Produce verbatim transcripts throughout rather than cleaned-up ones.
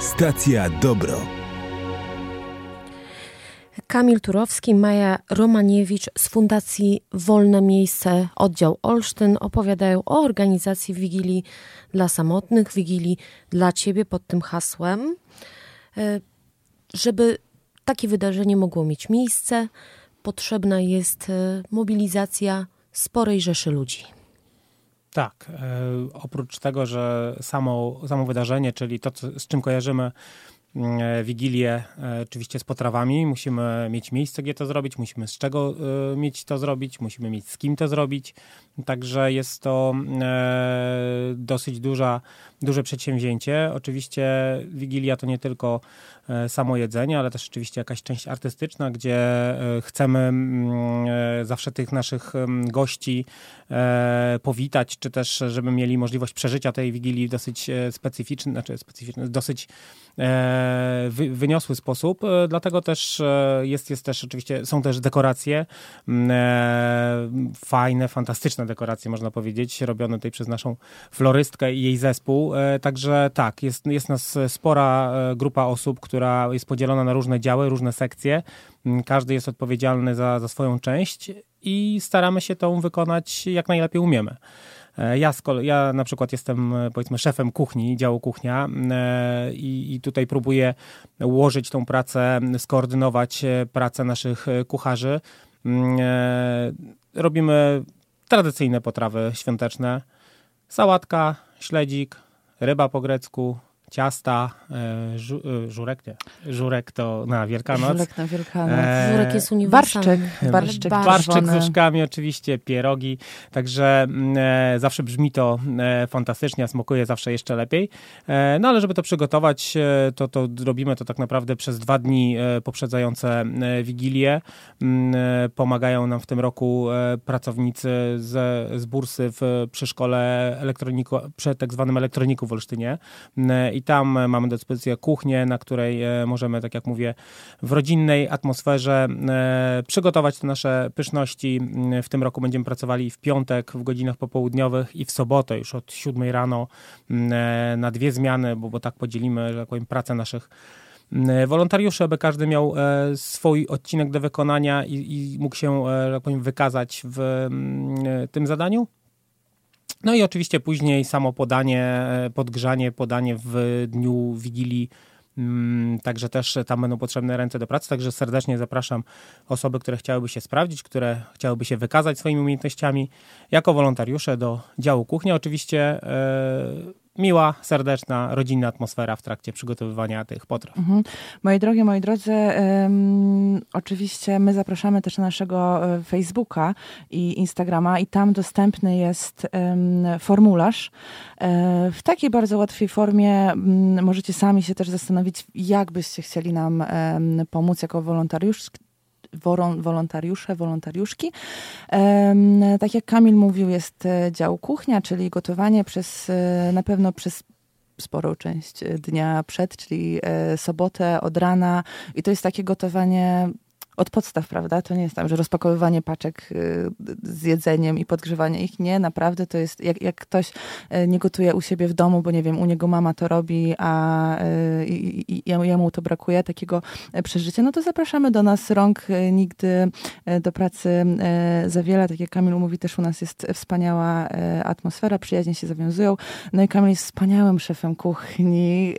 Stacja Dobro. Kamil Turowski, Maja Romaniewicz z Fundacji Wolne Miejsce, oddział Olsztyn opowiadają o organizacji Wigilii dla Samotnych, Wigilii dla Ciebie pod tym hasłem. Żeby takie wydarzenie mogło mieć miejsce, potrzebna jest mobilizacja sporej rzeszy ludzi. Tak, e, oprócz tego, że samo, samo wydarzenie, czyli to, co, z czym kojarzymy e, Wigilię, e, oczywiście z potrawami, musimy mieć miejsce, gdzie to zrobić, musimy z czego e, mieć to zrobić, musimy mieć z kim to zrobić, także jest to e, dosyć duża, duże przedsięwzięcie. Oczywiście Wigilia to nie tylko e, samo jedzenie, ale też oczywiście jakaś część artystyczna, gdzie e, chcemy e, zawsze tych naszych e, gości e, powitać, czy też żeby mieli możliwość przeżycia tej Wigilii w dosyć specyficzny, znaczy specyficzny, dosyć e, wy, wyniosły sposób. E, dlatego też e, jest, jest też oczywiście, są też dekoracje, e, fajne, fantastyczne dekoracje, można powiedzieć, robione tutaj przez naszą florystkę i jej zespół. E, także tak, jest, jest nas spora grupa osób, która jest podzielona na różne działy, różne sekcje. Każdy jest odpowiedzialny za, za swoją część i staramy się tą wykonać jak najlepiej umiemy. Ja, z kolei, ja na przykład jestem, powiedzmy, szefem kuchni, działu kuchnia e, i, i tutaj próbuję ułożyć tą pracę, skoordynować pracę naszych kucharzy. E, robimy tradycyjne potrawy świąteczne. Sałatka, śledzik, ryba po grecku, ciasta, żu, żurek nie, żurek to na Wielkanoc. Żurek na Wielkanoc. E, żurek jest uniwersalny. Barszczyk, barszczyk, barszczyk z uszkami oczywiście, pierogi, także e, zawsze brzmi to e, fantastycznie, a smakuje zawsze jeszcze lepiej. E, no ale żeby to przygotować, e, to, to robimy to tak naprawdę przez dwa dni e, poprzedzające e, Wigilię. E, pomagają nam w tym roku e, pracownicy z, z bursy w, przy szkole elektroniku, przy tak zwanym elektroniku w Olsztynie. E, I tam mamy do dyspozycji kuchnię, na której możemy, tak jak mówię, w rodzinnej atmosferze e, przygotować te nasze pyszności. W tym roku będziemy pracowali w piątek w godzinach popołudniowych i w sobotę już od siódmej rano e, na dwie zmiany, bo, bo tak podzielimy, że tak powiem, pracę naszych wolontariuszy, aby każdy miał e, swój odcinek do wykonania i, i mógł się, e, tak powiem, wykazać w e, tym zadaniu. No i oczywiście później samo podanie, podgrzanie, podanie w dniu Wigilii, także też tam będą potrzebne ręce do pracy, także serdecznie zapraszam osoby, które chciałyby się sprawdzić, które chciałyby się wykazać swoimi umiejętnościami jako wolontariusze do działu kuchnia. Oczywiście e, miła, serdeczna, rodzinna atmosfera w trakcie przygotowywania tych potraw. Mhm. Moje drogie, moi drodzy, um, oczywiście my zapraszamy też na naszego Facebooka i Instagrama i tam dostępny jest um, formularz. Um, w takiej bardzo łatwej formie um, możecie sami się też zastanowić, jak byście chcieli nam um, pomóc jako wolontariusz. wolontariusze, wolontariuszki. Tak jak Kamil mówił, jest dział kuchnia, czyli gotowanie przez, na pewno przez sporą część dnia przed, czyli sobotę od rana i to jest takie gotowanie od podstaw, prawda? To nie jest tam, że rozpakowywanie paczek z jedzeniem i podgrzewanie ich. Nie, naprawdę to jest, jak, jak ktoś nie gotuje u siebie w domu, bo nie wiem, u niego mama to robi, a i, i, jemu to brakuje, takiego przeżycia, no to zapraszamy do nas. Rąk nigdy do pracy za wiele. Tak jak Kamil mówi, też u nas jest wspaniała atmosfera, przyjaźnie się zawiązują. No i Kamil jest wspaniałym szefem kuchni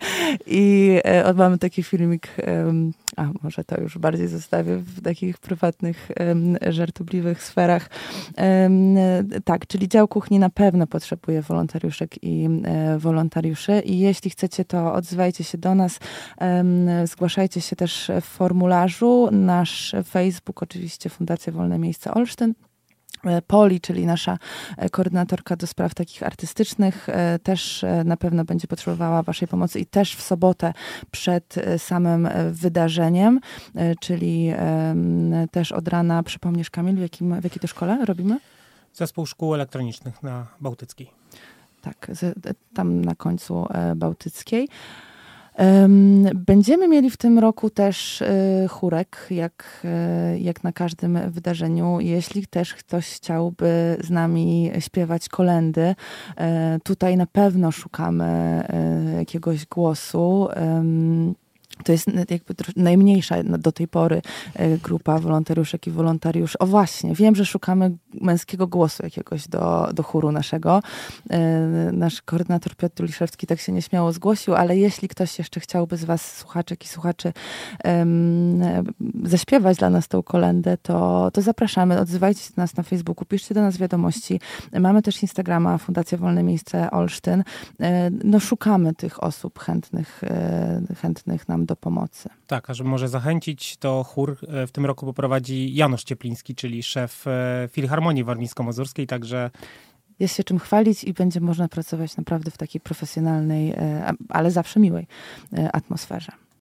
i mamy taki filmik, a może to już bardziej zostawię w takich prywatnych, um, żartobliwych sferach. Um, tak, czyli dział kuchni na pewno potrzebuje wolontariuszek i e, wolontariuszy i jeśli chcecie, to odzywajcie się do nas, um, zgłaszajcie się też w formularzu. Nasz Facebook, oczywiście Fundacja Wolne Miejsce Olsztyn. Poli, czyli nasza koordynatorka do spraw takich artystycznych, też na pewno będzie potrzebowała waszej pomocy i też w sobotę przed samym wydarzeniem, czyli też od rana, przypomnisz Kamil, w, jakim, w jakiej to szkole robimy? Zespół Szkół Elektronicznych na Bałtyckiej. Tak, tam na końcu Bałtyckiej. Będziemy mieli w tym roku też chórek, jak, jak na każdym wydarzeniu. Jeśli też ktoś chciałby z nami śpiewać kolędy, tutaj na pewno szukamy jakiegoś głosu. To jest jakby najmniejsza do tej pory grupa wolontariuszek i wolontariuszy. O właśnie, wiem, że szukamy męskiego głosu jakiegoś do, do chóru naszego. Nasz koordynator Piotr Tuliszewski tak się nieśmiało zgłosił, ale jeśli ktoś jeszcze chciałby z was, słuchaczek i słuchaczy, um, zaśpiewać dla nas tą kolędę, to, to zapraszamy. Odzywajcie się do nas na Facebooku, piszcie do nas wiadomości. Mamy też Instagrama Fundacja Wolne Miejsce Olsztyn. No szukamy tych osób chętnych, chętnych nam do pomocy. Tak, a żeby może zachęcić, to chór w tym roku poprowadzi Janusz Ciepliński, czyli szef Filharmonii Warmińsko-Mazurskiej, także jest się czym chwalić i będzie można pracować naprawdę w takiej profesjonalnej, ale zawsze miłej atmosferze.